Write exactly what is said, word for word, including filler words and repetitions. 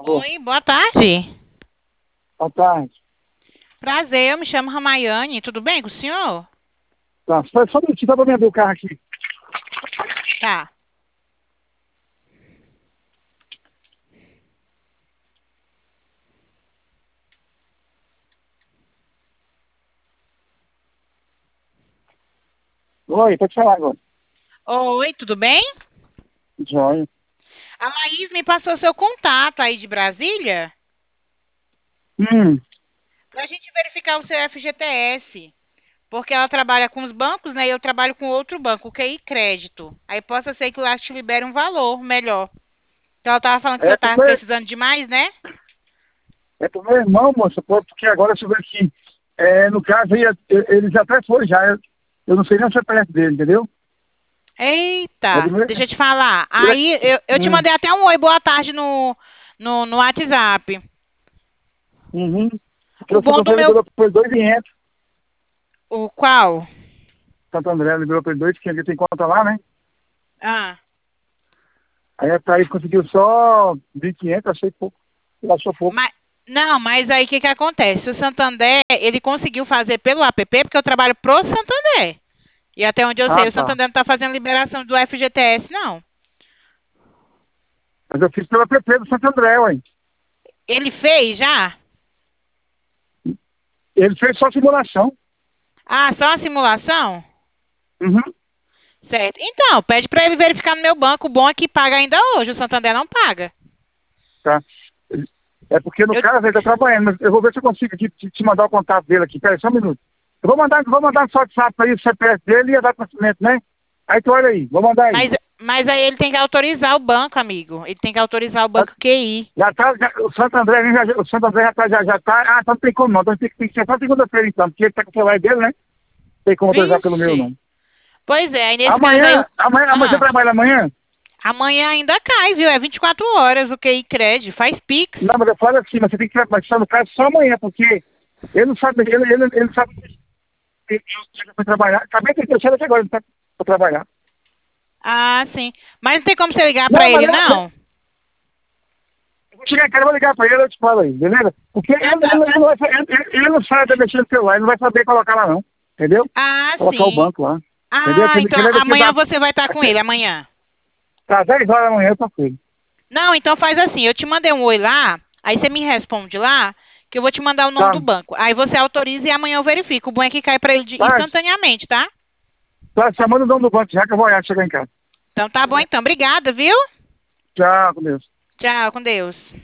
Alô, Oi, boa tarde. boa tarde. Prazer, eu me chamo Ramayane. Tudo bem com o senhor? Tá, só, só um minutinho, só pra me abrir o carro aqui. Tá. Oi, pode falar agora. Oi, tudo bem? Joia. A Laís me passou seu contato aí de Brasília Hum, para a gente verificar o seu F G T S. Porque ela trabalha com os bancos, né? E eu trabalho com outro banco, o Q I Crédito. Aí possa ser que lá te libere um valor melhor. Então ela tava falando que você é pro tava meu, precisando de mais, né? é pro meu irmão, moça, pô, porque agora deixa eu ver aqui. É, no caso aí, é, ele já até foi já. Eu, eu não sei nem o C P F dele, entendeu? É do Eita, meu. deixa eu te falar. ele- Aí eu, eu te Hum, mandei até um oi, boa tarde no, no, no WhatsApp. uhum. Porque O o bom Santo do André meu. liberou por dois mil e quinhentos. O qual? Santo André liberou por dois mil e quinhentos, ele tem conta lá, né? Ah. Aí a Thaís conseguiu só mil e quinhentos, achei pouco. Ele achou pouco. Mas, não, mas aí o que que acontece? O Santander, ele conseguiu fazer pelo app, porque eu trabalho pro Santander. E até onde eu Ah, sei, o tá. Santander não tá fazendo liberação do F G T S, não. Mas eu fiz pela P P do Santo André, ué. Ele fez já? Ele fez só simulação. Ah, só uma simulação? Uhum. Certo. Então, pede para ele verificar no meu banco. O bom é que paga ainda hoje. O Santander não paga. Tá? É porque no Eu, caso ele está trabalhando, mas eu vou ver se eu consigo aqui, te, te mandar o contato dele aqui. Peraí, só um minuto. Eu vou mandar, vou mandar no seu WhatsApp aí o C P F dele e a data de nascimento, né? Aí tu olha aí, vou mandar aí. mas, mas aí ele tem que autorizar o banco, amigo. Ele tem que autorizar o Já, banco Q I. já tá, já- o Santo André, já, já- o Santo André já tá, já, já tá. Ah, então não tem como não. Então tem, que- tem que ser só segunda-feira então, porque ele tá com o celular dele, né? Tem como autorizar pelo meu Vixe. não. Pois é, aí nesse caso aí o. Amanhã, amanhã, amanhã você Ah, trabalha amanhã? amanhã ainda cai, viu? É vinte e quatro horas o Q I Cred. Faz Pix. Não, mas eu falo assim, mas você tem que trabalhar, só no caso só amanhã, porque ele não sabe, ele, ele, ele não sabe que eu já fui trabalhar. Acabei de ter aqui agora, ele tá pra trabalhar. Ah, sim. Mas não tem como você ligar pra Não, mas ele, não, não? eu vou chegar em casa, eu vou ligar pra ele, eu te falo aí, beleza? Porque ele, Ah, ele, tá. ele, não vai, ele, ele ele não sabe mexer no celular, ele não vai saber colocar lá não, entendeu? Ah, Colocar o sim. banco lá, entendeu? Ah, Que, então que ele aqui amanhã dá, você vai estar com aqui, ele, amanhã. tá dez horas da manhã, eu tô com ele. Não, então faz assim, eu te mandei um oi lá, aí você me responde lá, que eu vou te mandar o nome Tá, do banco. Aí você autoriza e amanhã eu verifico. O bom é que cai pra ele de- tá, instantaneamente, tá? tá chamando o nome do banco já que eu vou olhar, chegar em casa. Então tá bom então. Obrigada, viu? Tchau, com Deus. Tchau, com Deus.